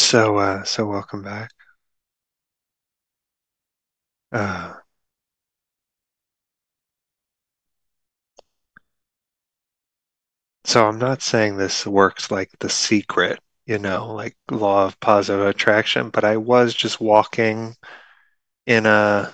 So welcome back. Uh, so I'm not saying this works like The Secret, like law of positive attraction, but I was just walking in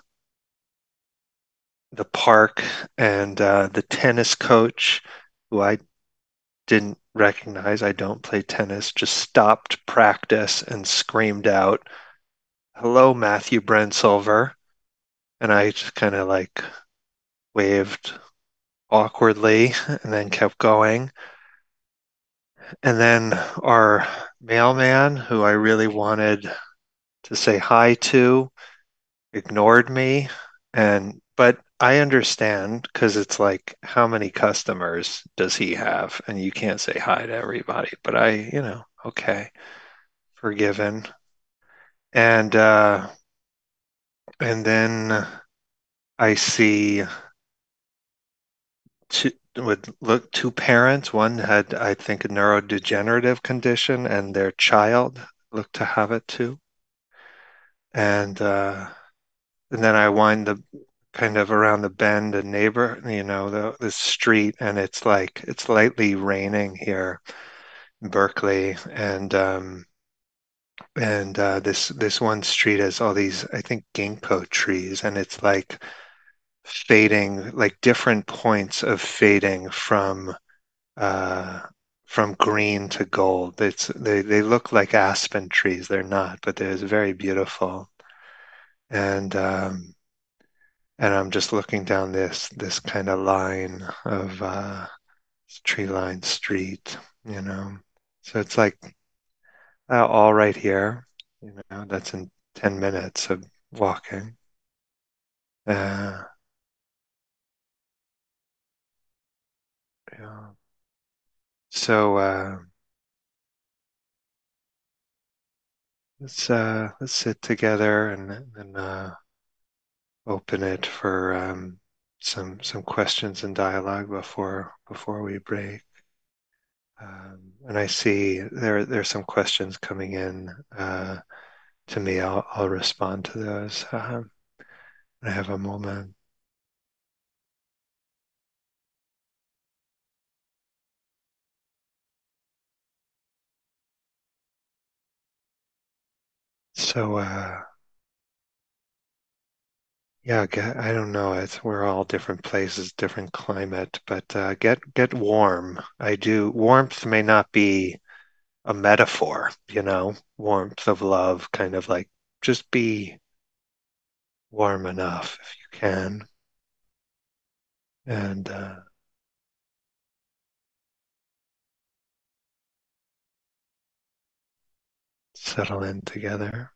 the park and the tennis coach, who I didn't recognize, I don't play tennis, just stopped practice and screamed out, "Hello, Matthew Brensilver," and I just kind of like waved awkwardly and then kept going. And then our mailman, who I really wanted to say hi to, ignored me. But I understand because it's like, how many customers does he have? And you can't say hi to everybody. But okay, forgiven. And and then I see two parents. One had, I think, a neurodegenerative condition, and their child looked to have it too. And and then I wind the kind of around the bend and neighbor, the street, and it's like it's lightly raining here in Berkeley, and this one street has all these, I think, ginkgo trees, and it's like fading, like different points of fading uh from green to gold. They look like aspen trees. They're not, but they're very beautiful. And and I'm just looking down this kind of line of tree lined street, you know. So it's like all right here, that's in 10 minutes of walking. Uh, yeah. So let's sit together and open it for some questions and dialogue before we break. And I see there's some questions coming in to me. I'll respond to those. I have a moment. So yeah, I don't know. We're all different places, different climate, but get warm. I do. Warmth may not be a metaphor, warmth of love, kind of like just be warm enough if you can, and settle in together.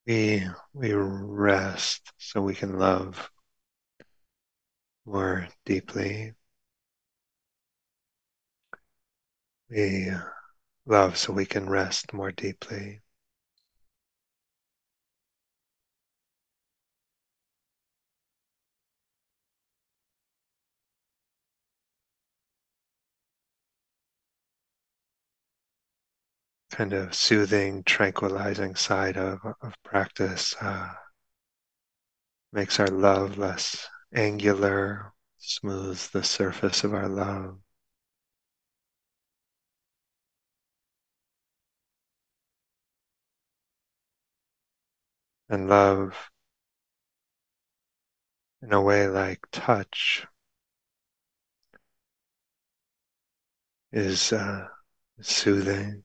We rest so we can love more deeply. We love so we can rest more deeply. Kind of soothing, tranquilizing side of practice makes our love less angular, smooths the surface of our love. And love, in a way like touch, is soothing.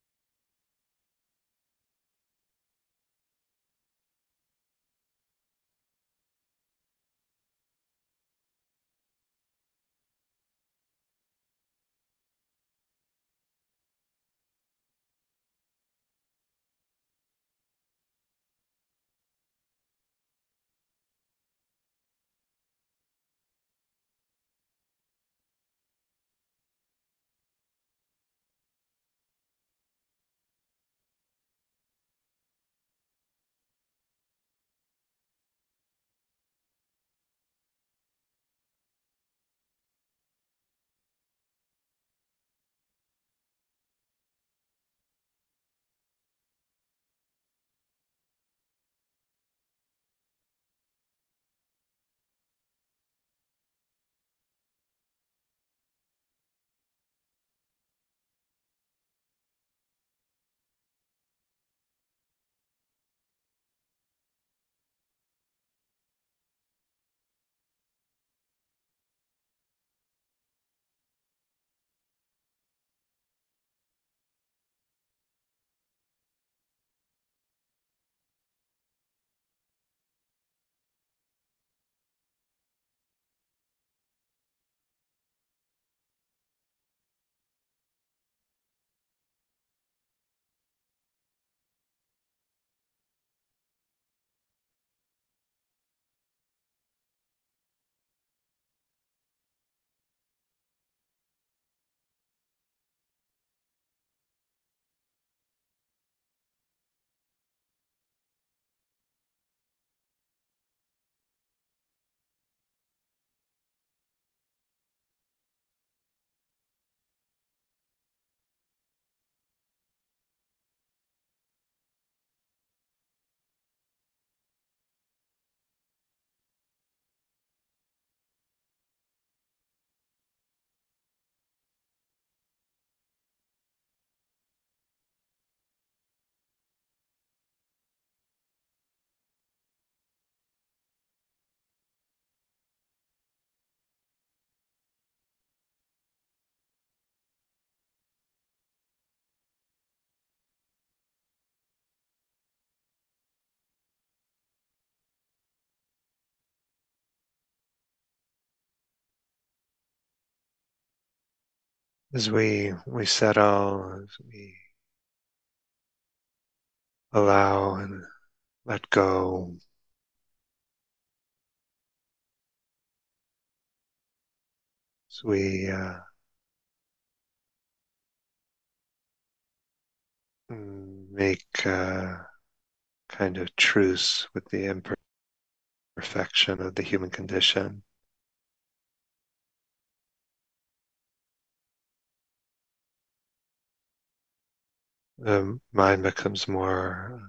As we settle, as we allow and let go, as we make kind of truce with the imperfection of the human condition. The mind becomes more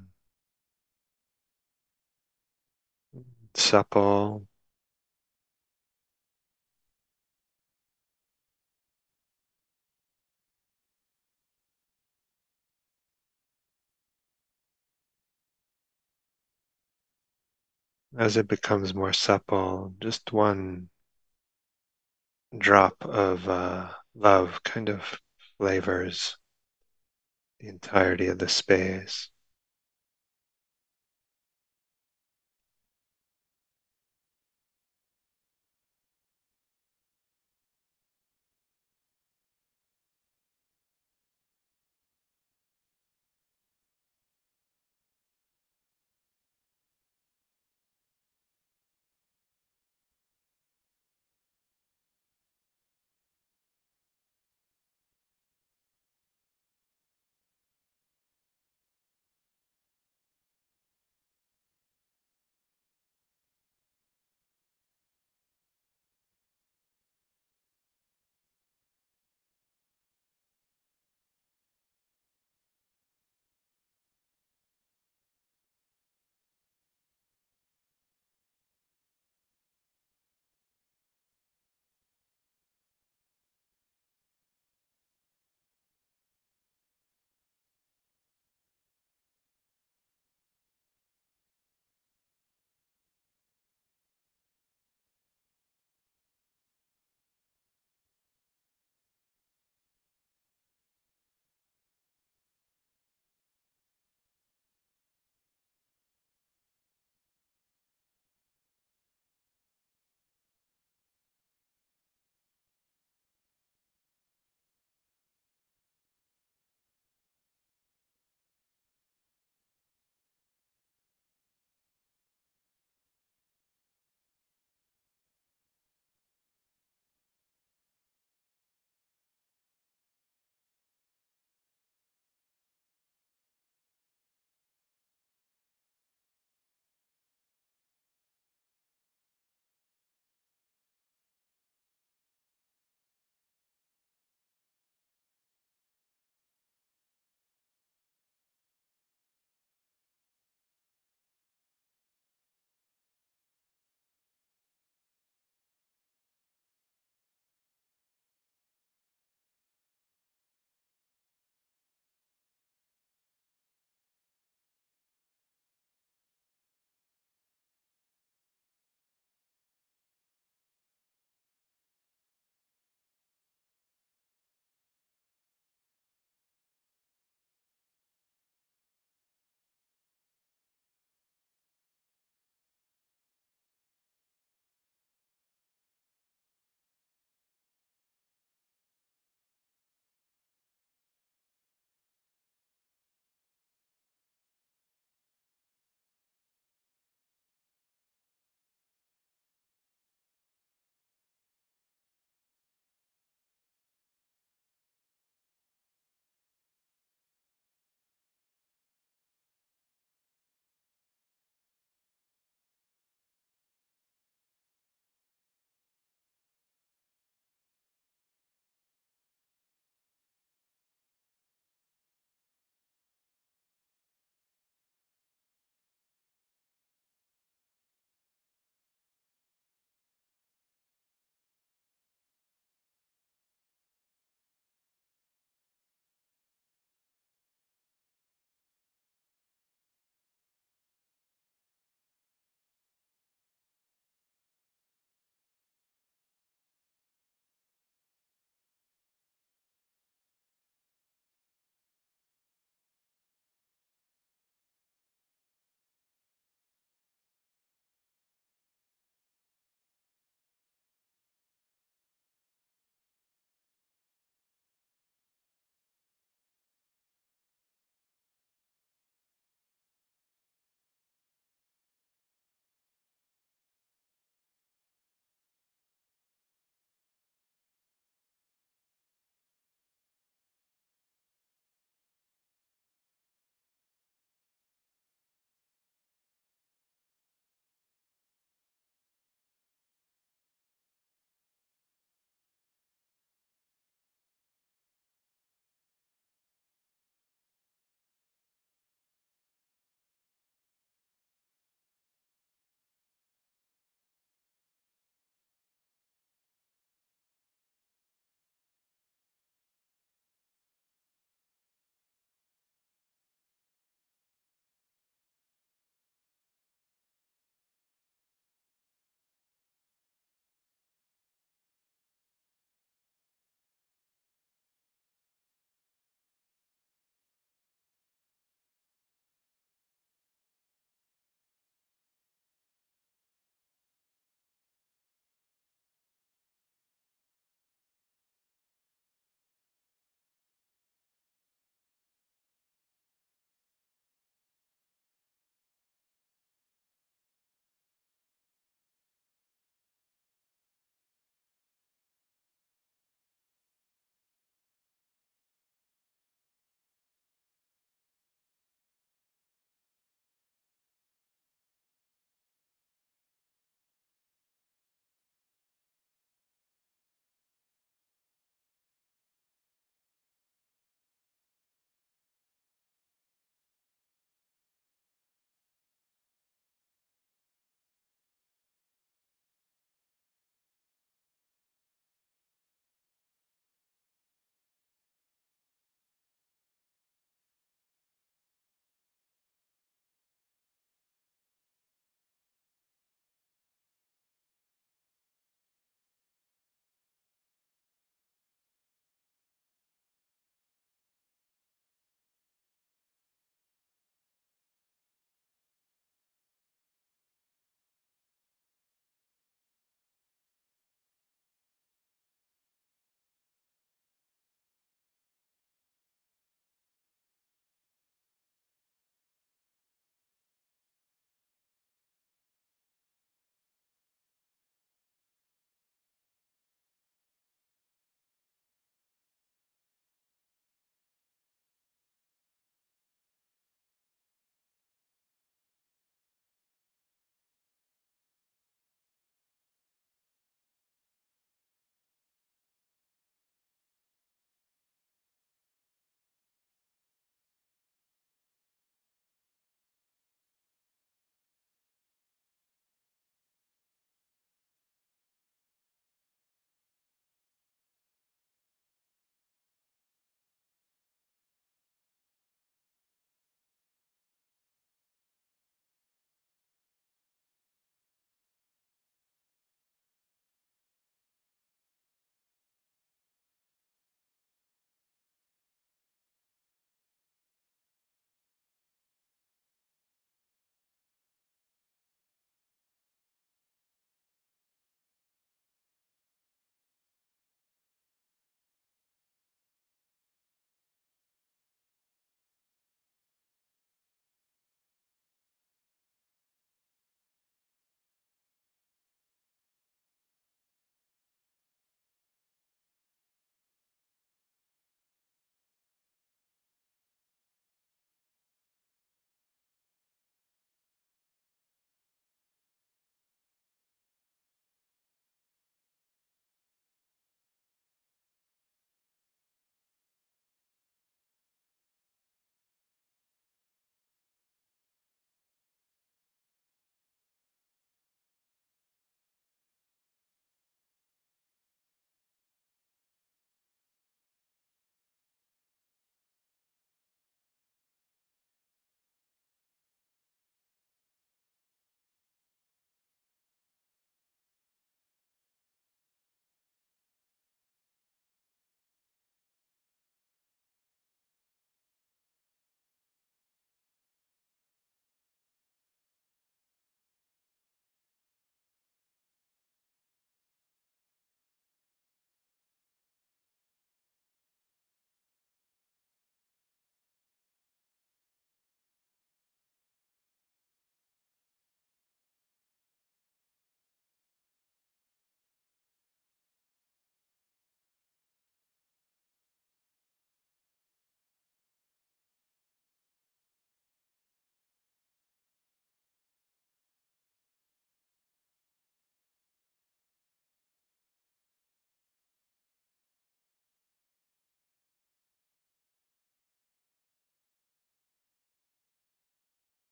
supple, as it becomes more supple, just one drop of love kind of flavors the entirety of the space.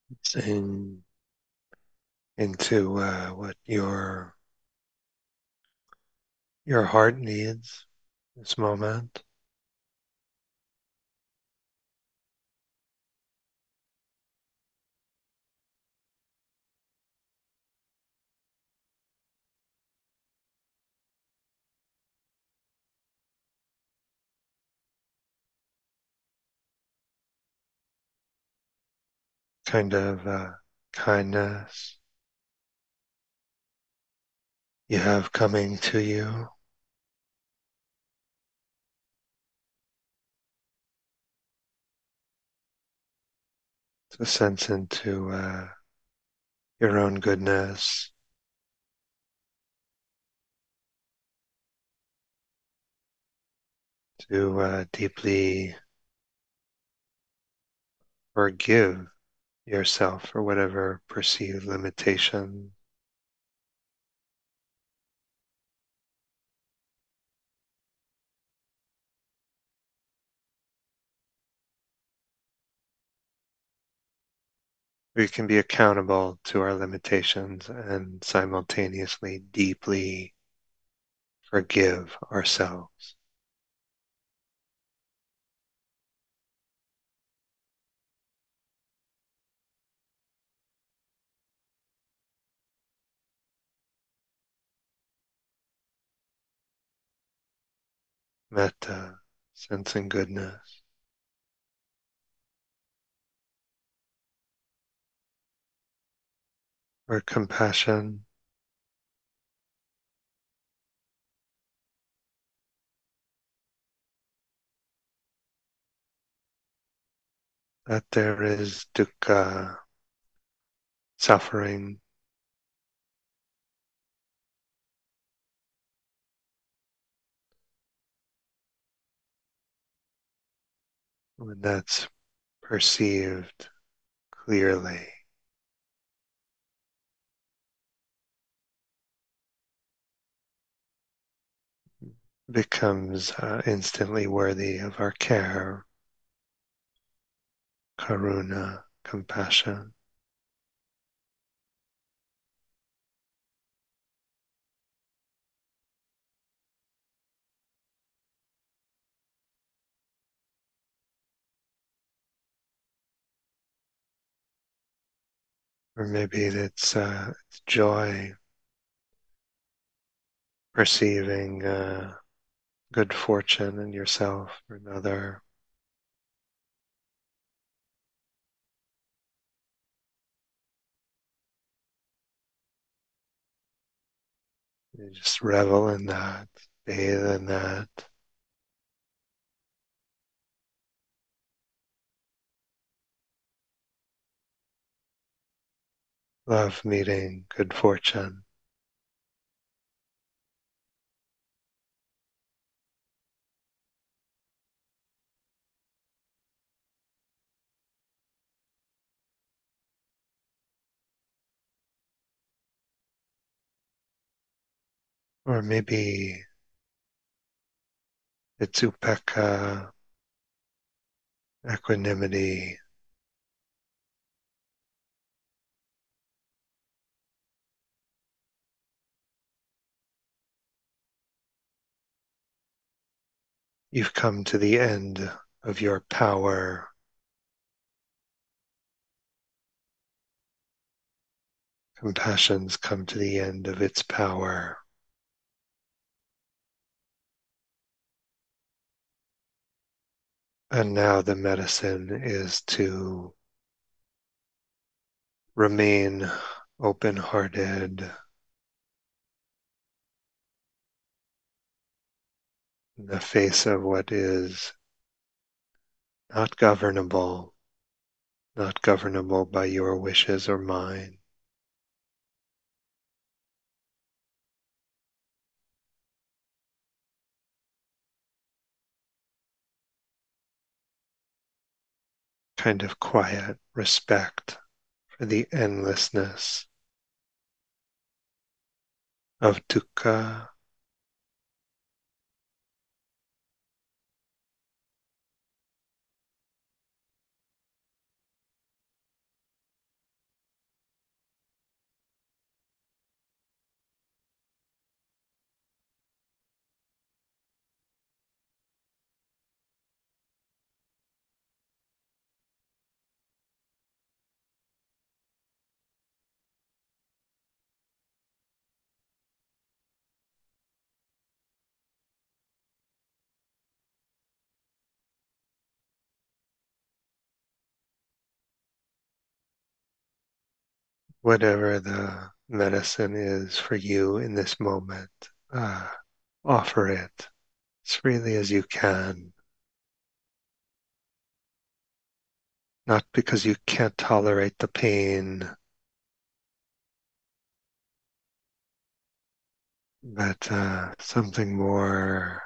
in, into what your heart needs this moment. Kind of kindness you have coming to you. It's a sense into your own goodness, to deeply forgive yourself for whatever perceived limitation. We can be accountable to our limitations and simultaneously deeply forgive ourselves. Metta, sensing goodness, or compassion, that there is dukkha, suffering, when that's perceived clearly, becomes instantly worthy of our care, karuna, compassion. Or maybe it's joy, perceiving good fortune in yourself or another. You just revel in that, bathe in that. Love meeting good fortune. Or maybe it's upekkha, equanimity, you've come to the end of your power. Compassion's come to the end of its power. And now the medicine is to remain open hearted in the face of what is not governable, not governable by your wishes or mine. Kind of quiet respect for the endlessness of dukkha, whatever the medicine is for you in this moment, offer it as freely as you can, not because you can't tolerate the pain, but something more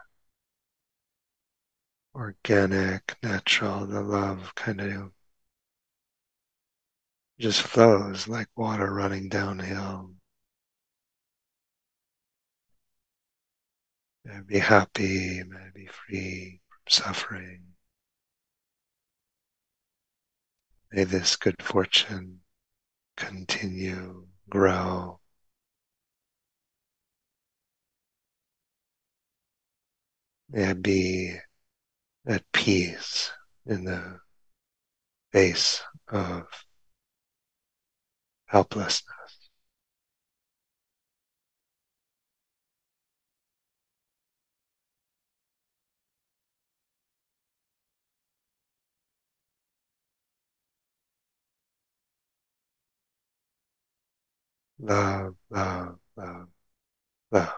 organic, natural. The love kind of just flows like water running downhill. May I be happy, may I be free from suffering. May this good fortune continue, grow. May I be at peace in the face of helplessness. Love, love, love, love.